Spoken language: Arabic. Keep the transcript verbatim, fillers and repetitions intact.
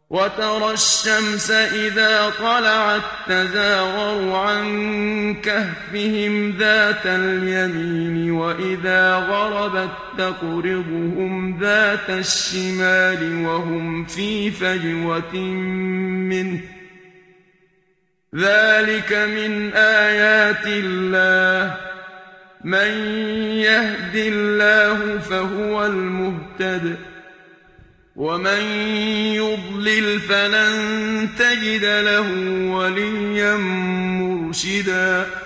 وترى الشمس إذا طلعت تزاور عن كهفهم ذات اليمين وإذا غربت تقرضهم ذات الشمال وهم في فجوة منه ذلك من آيات الله من يهد الله فهو المهتد ومن يضلل فلن تجد له وليا مرشدا.